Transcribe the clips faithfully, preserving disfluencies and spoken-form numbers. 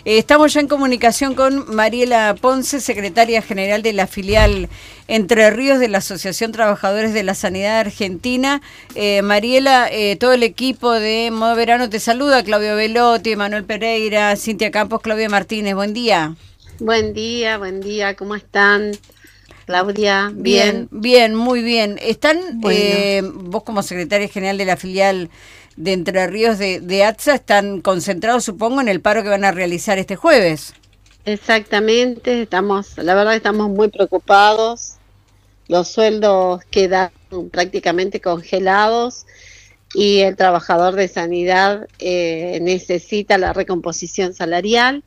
Eh, estamos ya en comunicación con Mariela Ponce, secretaria general de la filial Entre Ríos de la Asociación Trabajadores de la Sanidad Argentina. Eh, Mariela, eh, todo el equipo de Modo Verano te saluda, Claudio Velotti, Manuel Pereira, Cintia Campos, Claudia Martínez, buen día. Buen día, buen día, ¿cómo están? Claudia, bien. Bien, bien, muy bien. Están, bueno. eh, vos como secretaria general de la filial de Entre Ríos de, de A T S A, están concentrados, supongo, en el paro que van a realizar este jueves. Exactamente, estamos, la verdad estamos muy preocupados, los sueldos quedan prácticamente congelados y el trabajador de sanidad eh, necesita la recomposición salarial.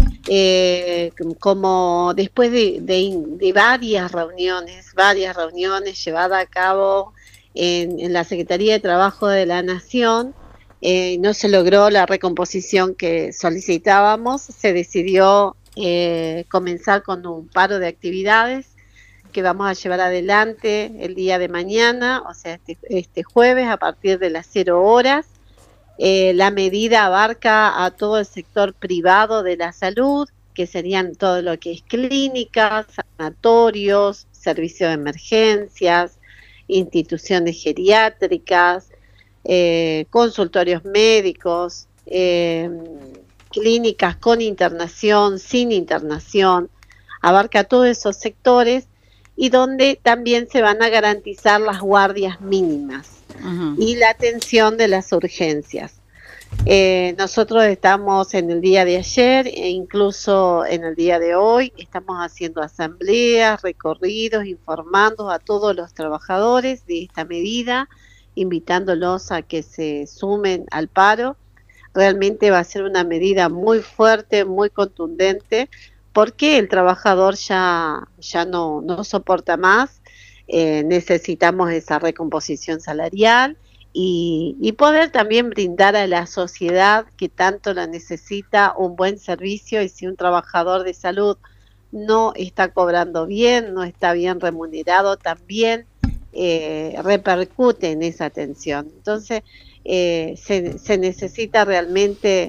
Eh, como después de, de, de varias reuniones, varias reuniones llevadas a cabo en, en la Secretaría de Trabajo de la Nación, eh, no se logró la recomposición que solicitábamos. Se decidió eh, comenzar con un paro de actividades que vamos a llevar adelante el día de mañana, o sea, este, este jueves a partir de las cero horas. Eh, la medida abarca a todo el sector privado de la salud, que serían todo lo que es clínicas, sanatorios, servicios de emergencias, instituciones geriátricas, eh, consultorios médicos, eh, clínicas con internación, sin internación, abarca todos esos sectores y donde también se van a garantizar las guardias mínimas. Uh-huh. Y la atención de las urgencias. Eh, nosotros estamos en el día de ayer e incluso en el día de hoy, estamos haciendo asambleas, recorridos, informando a todos los trabajadores de esta medida, invitándolos a que se sumen al paro. Realmente va a ser una medida muy fuerte, muy contundente, porque el trabajador ya, ya no, no soporta más. Eh, necesitamos esa recomposición salarial y, y poder también brindar a la sociedad que tanto la necesita un buen servicio. Y si un trabajador de salud no está cobrando bien, no está bien remunerado, también eh, repercute en esa atención. Entonces eh, se, se necesita realmente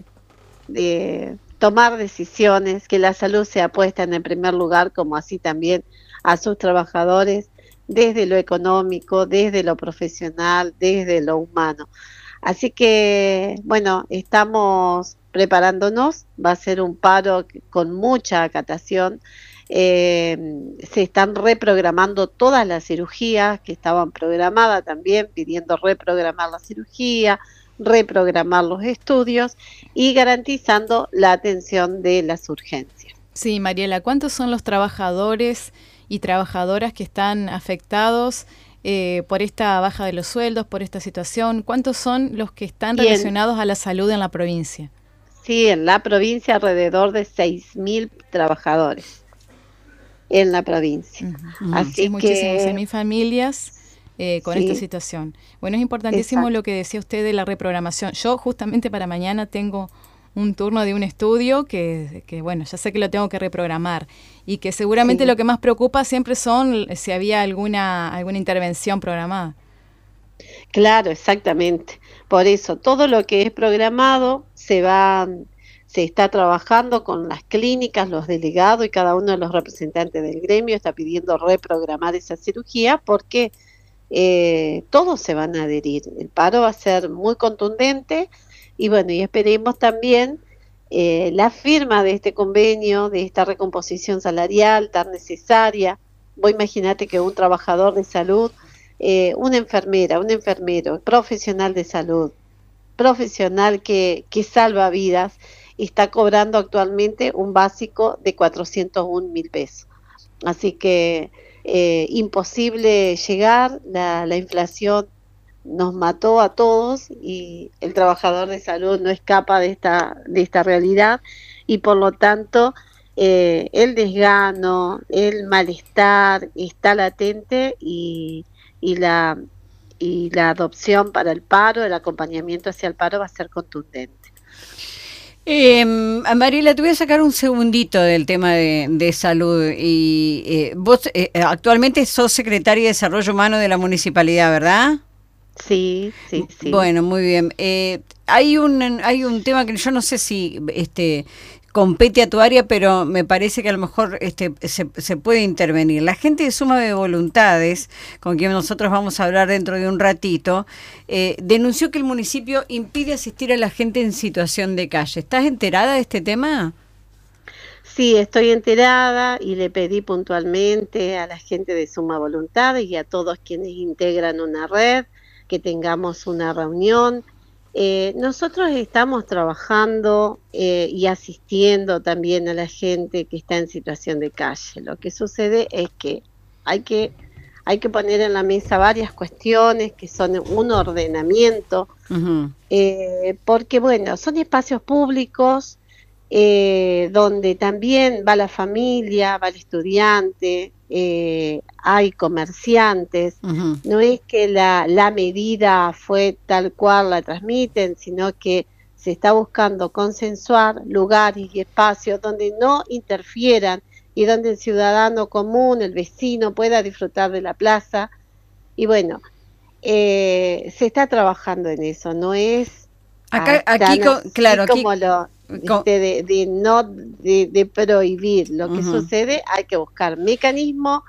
eh, tomar decisiones, que la salud sea puesta en el primer lugar, como así también a sus trabajadores, desde lo económico, desde lo profesional, desde lo humano. Así que, bueno, estamos preparándonos, va a ser un paro con mucha acatación. Eh, se están reprogramando todas las cirugías que estaban programadas también, pidiendo reprogramar la cirugía, reprogramar los estudios y garantizando la atención de las urgencias. Sí, Mariela, ¿cuántos son los trabajadores y trabajadoras que están afectados eh, por esta baja de los sueldos, por esta situación? ¿Cuántos son los que están Bien. relacionados a la salud en la provincia? Sí, en la provincia alrededor de seis mil trabajadores en la provincia. Uh-huh. Así sí, que muchísimas, seis mil familias eh, con sí. esta situación. Bueno, es importantísimo Exacto. lo que decía usted de la reprogramación. Yo justamente para mañana tengo un turno de un estudio que, que, bueno, ya sé que lo tengo que reprogramar y que seguramente sí. lo que más preocupa siempre son si había alguna alguna intervención programada. Claro, exactamente. Por eso, todo lo que es programado se va, se está trabajando con las clínicas, los delegados y cada uno de los representantes del gremio está pidiendo reprogramar esa cirugía porque eh, todos se van a adherir. El paro va a ser muy contundente. Y bueno, y esperemos también eh, la firma de este convenio, de esta recomposición salarial tan necesaria. Vos imaginate que un trabajador de salud, eh, una enfermera, un enfermero, profesional de salud, profesional que, que salva vidas, está cobrando actualmente un básico de cuatrocientos un mil pesos. Así que eh, imposible llegar, la, la inflación nos mató a todos y el trabajador de salud no escapa de esta de esta realidad y por lo tanto eh, el desgano, el malestar está latente y, y la y la adopción para el paro, el acompañamiento hacia el paro va a ser contundente. Eh, Mariela, te voy a sacar un segundito del tema de, de salud y eh, vos eh, actualmente sos secretaria de Desarrollo Humano de la Municipalidad, ¿verdad? Sí, sí, sí. Bueno, muy bien. Eh, hay un hay un tema que yo no sé si este compete a tu área, pero me parece que a lo mejor este, se, se puede intervenir. La gente de Suma de Voluntades, con quien nosotros vamos a hablar dentro de un ratito, eh, denunció que el municipio impide asistir a la gente en situación de calle. ¿Estás enterada de este tema? Sí, estoy enterada y le pedí puntualmente a la gente de Suma Voluntades y a todos quienes integran una red que tengamos una reunión. Eh, nosotros estamos trabajando eh, y asistiendo también a la gente que está en situación de calle. Lo que sucede es que hay que, hay que poner en la mesa varias cuestiones que son un ordenamiento, uh-huh. eh, porque bueno, son espacios públicos eh, donde también va la familia, va el estudiante, eh, hay comerciantes, uh-huh. No es que la, la medida fue tal cual la transmiten, sino que se está buscando consensuar lugares y espacios donde no interfieran y donde el ciudadano común, el vecino, pueda disfrutar de la plaza. Y bueno, eh, se está trabajando en eso, no es acá, aquí, con, claro, aquí como lo de, de, de no de, de prohibir. Lo que uh-huh. sucede, hay que buscar mecanismos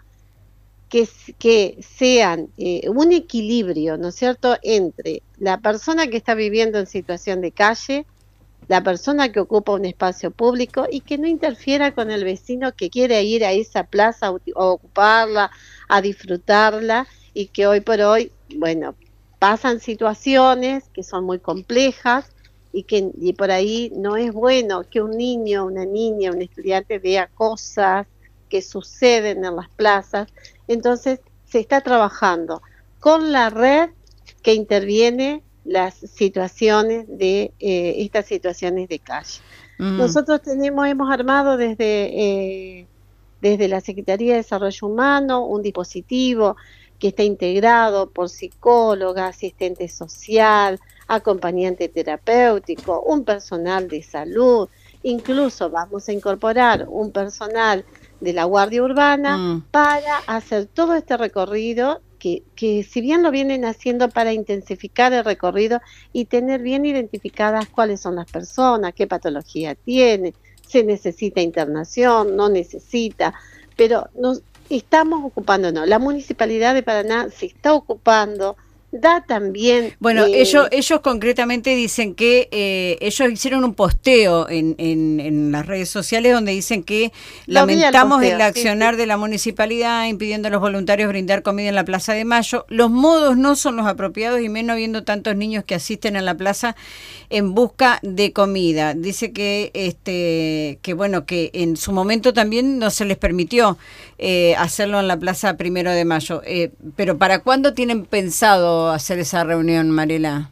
que, que sean eh, un equilibrio, ¿no es cierto?, entre la persona que está viviendo en situación de calle, la persona que ocupa un espacio público y que no interfiera con el vecino que quiere ir a esa plaza a ocuparla, a disfrutarla, y que hoy por hoy, bueno, pasan situaciones que son muy complejas y que y por ahí no es bueno que un niño, una niña, un estudiante vea cosas que suceden en las plazas. Entonces se está trabajando con la red que interviene las situaciones de eh, estas situaciones de calle. Mm. Nosotros tenemos, hemos armado desde, eh, desde la Secretaría de Desarrollo Humano un dispositivo que está integrado por psicóloga, asistente social, acompañante terapéutico, un personal de salud, incluso vamos a incorporar un personal de la Guardia Urbana mm. para hacer todo este recorrido que, que si bien lo vienen haciendo para intensificar el recorrido y tener bien identificadas cuáles son las personas, qué patología tiene, se necesita internación, no necesita, pero nos estamos ocupándonos. La Municipalidad de Paraná se está ocupando, da también... Bueno, eh, ellos ellos concretamente dicen que eh, ellos hicieron un posteo en, en, en las redes sociales donde dicen que lamentamos el, posteo, el accionar sí, sí. de la municipalidad impidiendo a los voluntarios brindar comida en la Plaza de Mayo. Los modos no son los apropiados y menos habiendo tantos niños que asisten a la plaza en busca de comida. Dice que este que bueno que en su momento también no se les permitió eh, hacerlo en la Plaza Primero de Mayo. Eh, pero ¿para cuándo tienen pensado hacer esa reunión, Mariela?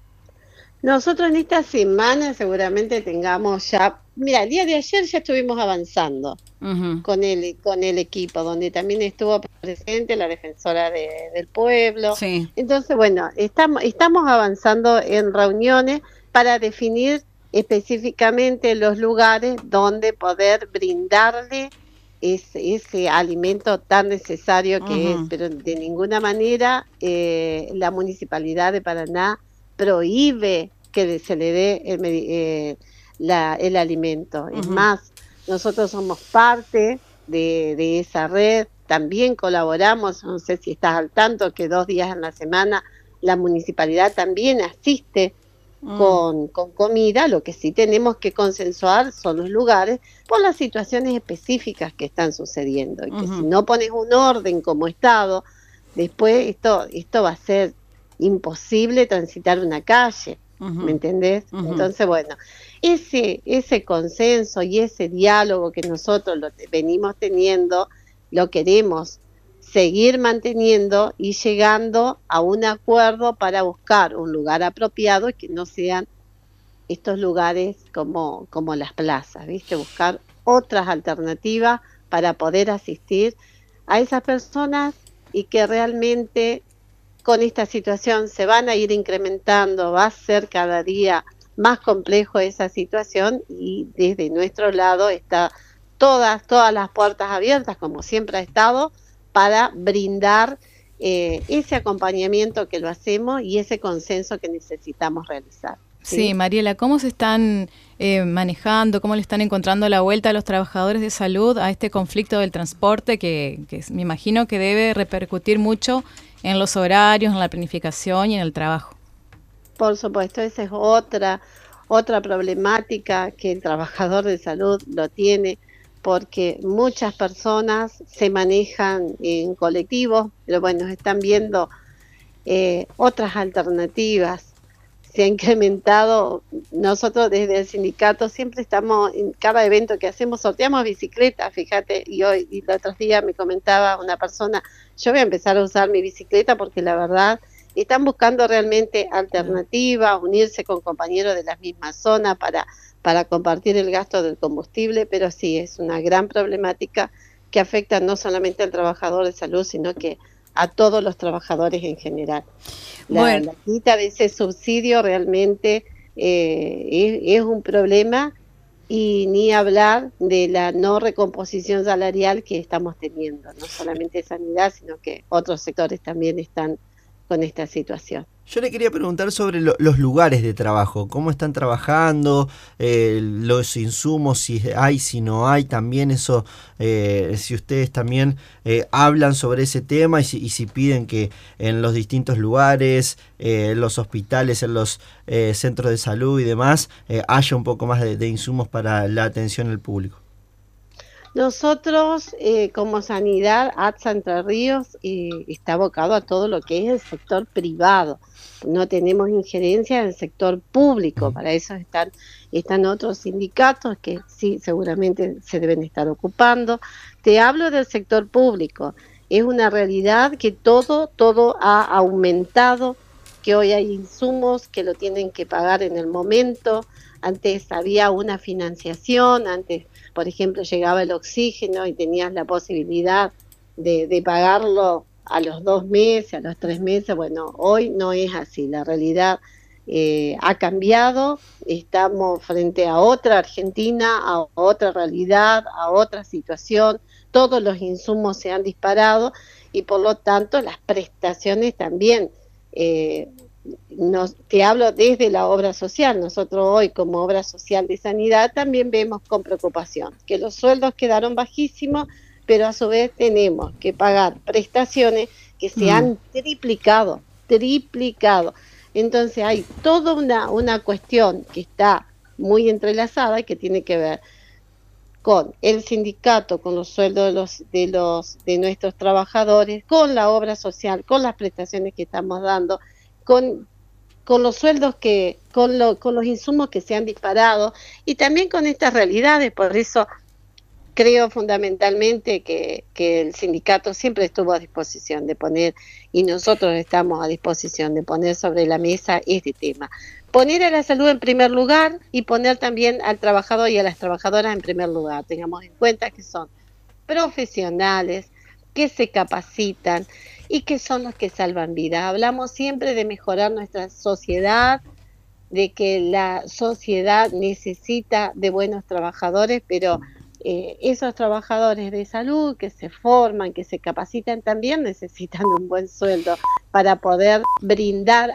Nosotros en esta semana seguramente tengamos ya, mira, el día de ayer ya estuvimos avanzando uh-huh. con el con el equipo, donde también estuvo presente la defensora de, del pueblo. Sí. Entonces, bueno, estamos estamos avanzando en reuniones para definir específicamente los lugares donde poder brindarle Ese, ese alimento tan necesario que uh-huh. es, pero de ninguna manera eh, la Municipalidad de Paraná prohíbe que se le dé el, eh, la, el alimento. Uh-huh. Es más, nosotros somos parte de, de esa red, también colaboramos, no sé si estás al tanto que dos días en la semana la Municipalidad también asiste Con, con comida. Lo que sí tenemos que consensuar son los lugares por las situaciones específicas que están sucediendo y que uh-huh. si no pones un orden como Estado, después esto esto va a ser imposible transitar una calle, uh-huh. ¿me entendés? Uh-huh. Entonces, bueno, ese ese consenso y ese diálogo que nosotros lo te, venimos teniendo, lo queremos seguir manteniendo y llegando a un acuerdo para buscar un lugar apropiado y que no sean estos lugares como, como las plazas, ¿viste? Buscar otras alternativas para poder asistir a esas personas y que realmente con esta situación se van a ir incrementando, va a ser cada día más complejo esa situación y desde nuestro lado está todas, todas las puertas abiertas, como siempre ha estado, para brindar eh, ese acompañamiento que lo hacemos y ese consenso que necesitamos realizar. Sí, sí, Mariela, ¿cómo se están eh, manejando, cómo le están encontrando la vuelta a los trabajadores de salud a este conflicto del transporte que, que me imagino que debe repercutir mucho en los horarios, en la planificación y en el trabajo? Por supuesto, esa es otra, otra problemática que el trabajador de salud lo tiene, porque muchas personas se manejan en colectivos, pero bueno, están viendo eh, otras alternativas. Se ha incrementado, nosotros desde el sindicato siempre estamos, en cada evento que hacemos, sorteamos bicicletas, fíjate, y hoy, y el otro día me comentaba una persona, yo voy a empezar a usar mi bicicleta porque la verdad, están buscando realmente alternativas, unirse con compañeros de la misma zona para, para compartir el gasto del combustible, pero sí, es una gran problemática que afecta no solamente al trabajador de salud, sino que a todos los trabajadores en general. La, bueno. la quita de ese subsidio realmente eh, es, es un problema, y ni hablar de la no recomposición salarial que estamos teniendo, no solamente sanidad, sino que otros sectores también están con esta situación. Yo le quería preguntar sobre lo, los lugares de trabajo, cómo están trabajando, eh, los insumos, si hay, si no hay, también eso, eh, si ustedes también eh, hablan sobre ese tema y si, y si piden que en los distintos lugares, eh, en los hospitales, en los eh, centros de salud y demás, eh, haya un poco más de, de insumos para la atención al público. Nosotros, eh, como Sanidad, ATSA Entre Ríos, eh, está abocado a todo lo que es el sector privado. No tenemos injerencia en el sector público, para eso están, están otros sindicatos que sí, seguramente se deben estar ocupando. Te hablo del sector público. Es una realidad que todo, todo ha aumentado, que hoy hay insumos que lo tienen que pagar en el momento. Antes había una financiación, antes, por ejemplo, llegaba el oxígeno y tenías la posibilidad de, de pagarlo a los dos meses, a los tres meses. Bueno, hoy no es así, la realidad eh, ha cambiado, estamos frente a otra Argentina, a otra realidad, a otra situación, todos los insumos se han disparado y por lo tanto las prestaciones también. Eh, Nos, te hablo desde la obra social. Nosotros hoy como obra social de sanidad también vemos con preocupación que los sueldos quedaron bajísimos, pero a su vez tenemos que pagar prestaciones que se mm. han triplicado, triplicado. Entonces hay toda una, una cuestión que está muy entrelazada y que tiene que ver con el sindicato, con los sueldos de los de los de nuestros trabajadores, con la obra social, con las prestaciones que estamos dando, con, con los sueldos que, con, lo, con los insumos que se han disparado y también con estas realidades. Por eso creo fundamentalmente que, que el sindicato siempre estuvo a disposición de poner, y nosotros estamos a disposición de poner sobre la mesa este tema. Poner a la salud en primer lugar y poner también al trabajador y a las trabajadoras en primer lugar. Tengamos en cuenta que son profesionales, que se capacitan y que son los que salvan vidas. Hablamos siempre de mejorar nuestra sociedad, de que la sociedad necesita de buenos trabajadores, pero eh, esos trabajadores de salud que se forman, que se capacitan, también necesitan un buen sueldo para poder brindar